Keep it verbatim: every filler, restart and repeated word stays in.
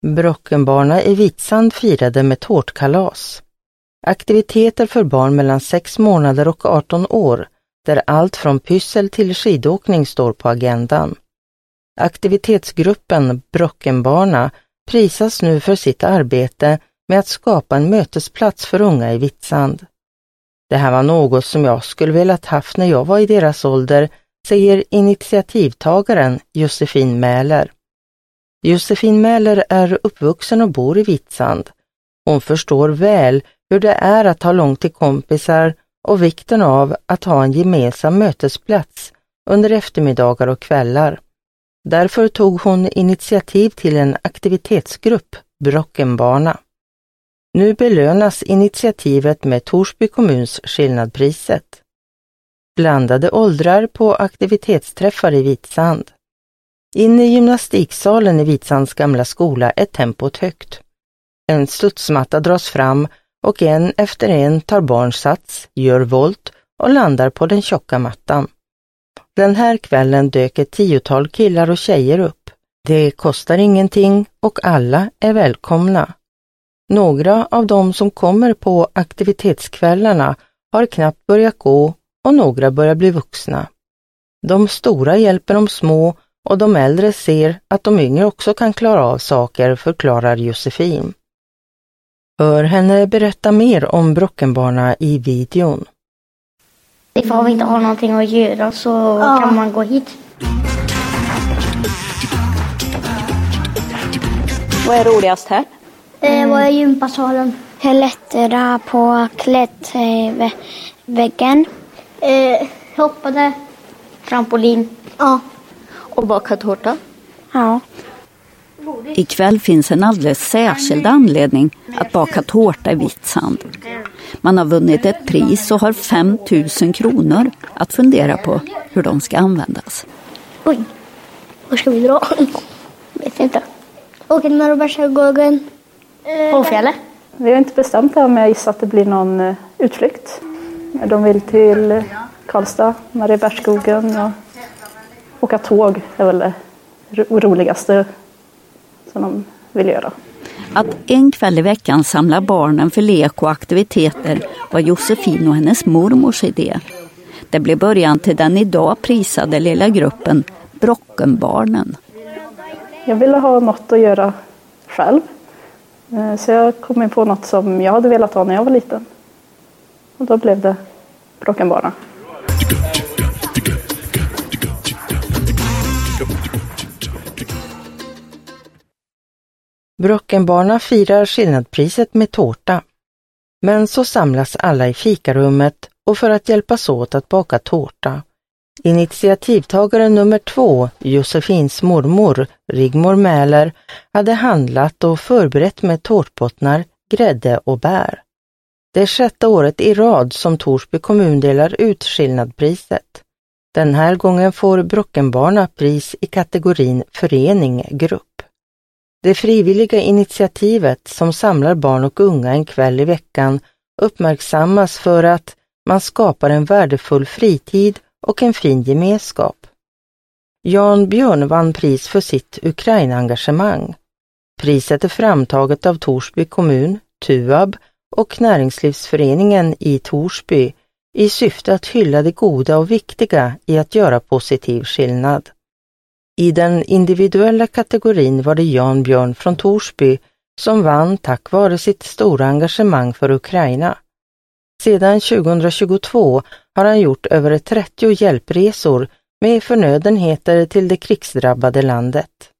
Brockenbarna i Vitsand firade med tårtkalas. Aktiviteter för barn mellan sex månader och arton år, där allt från pyssel till skidåkning står på agendan. Aktivitetsgruppen Brockenbarna prisas nu för sitt arbete med att skapa en mötesplats för unga i Vitsand. Det här var något som jag skulle velat haft när jag var i deras ålder, säger initiativtagaren Josefin Mäler. Josefin Mäler är uppvuxen och bor i Vitsand. Hon förstår väl hur det är att ha långt till kompisar och vikten av att ha en gemensam mötesplats under eftermiddagar och kvällar. Därför tog hon initiativ till en aktivitetsgrupp, Brockenbarna. Nu belönas initiativet med Torsby kommuns skillnadpriset. Blandade åldrar på aktivitetsträffar i Vitsand. Inne i gymnastiksalen i Vitsands gamla skola är tempot högt. En studsmatta dras fram och en efter en tar barn sats, gör volt och landar på den tjocka mattan. Den här kvällen dök ett tiotal killar och tjejer upp. Det kostar ingenting och alla är välkomna. Några av dem som kommer på aktivitetskvällarna har knappt börjat gå och några börjar bli vuxna. De stora hjälper de små och de äldre ser att de yngre också kan klara av saker, förklarar Josefin. Hör henne berätta mer om Brockenbarna i videon. Ifall vi inte har någonting att göra så ja. Kan man gå hit. Vad är roligast här? Det var i gympasalen. Klättra på klättväggen. Eh, hoppade. Trampolin. Ja. Och baka tårta. Ja. Ikväll finns en alldeles särskild anledning att baka tårta i Vitsand. Man har vunnit ett pris och har fem tusen kronor att fundera på hur de ska användas. Oj, var ska vi dra? Vet inte. Åker till Norrbergsskogen. Hårfjället. Vi har inte bestämt det, men jag gissar att det blir någon utflykt. De vill till Karlstad, Mariebergsskogen och åka tåg är väl det roligaste som de vill göra. Att en kväll i veckan samla barnen för lek och aktiviteter var Josefin och hennes mormors idé. Det blev början till den idag prisade lilla gruppen Brockenbarnen. Jag ville ha något att göra själv. Så jag kom in på något som jag hade velat ha när jag var liten. Och då blev det Brockenbarna. Brockenbarna firar skillnadpriset med tårta. Men så samlas alla i fikarummet och för att hjälpas åt att baka tårta. Initiativtagare nummer två, Josefins mormor, Rigmor Mäler, hade handlat och förberett med tårtbottnar, grädde och bär. Det är sjätte året i rad som Torsby kommun delar ut skillnadpriset. Den här gången får Brockenbarna pris i kategorin förening-grupp. Det frivilliga initiativet som samlar barn och unga en kväll i veckan uppmärksammas för att man skapar en värdefull fritid och en fin gemenskap. Jan Björn vann pris för sitt Ukraina-engagemang. Priset är framtaget av Torsby kommun, Tuab och Näringslivsföreningen i Torsby i syfte att hylla det goda och viktiga i att göra positiv skillnad. I den individuella kategorin var det Jan Björn från Torsby som vann tack vare sitt stora engagemang för Ukraina. Sedan tjugohundratjugotvå har han gjort över trettio hjälpresor med förnödenheter till det krigsdrabbade landet.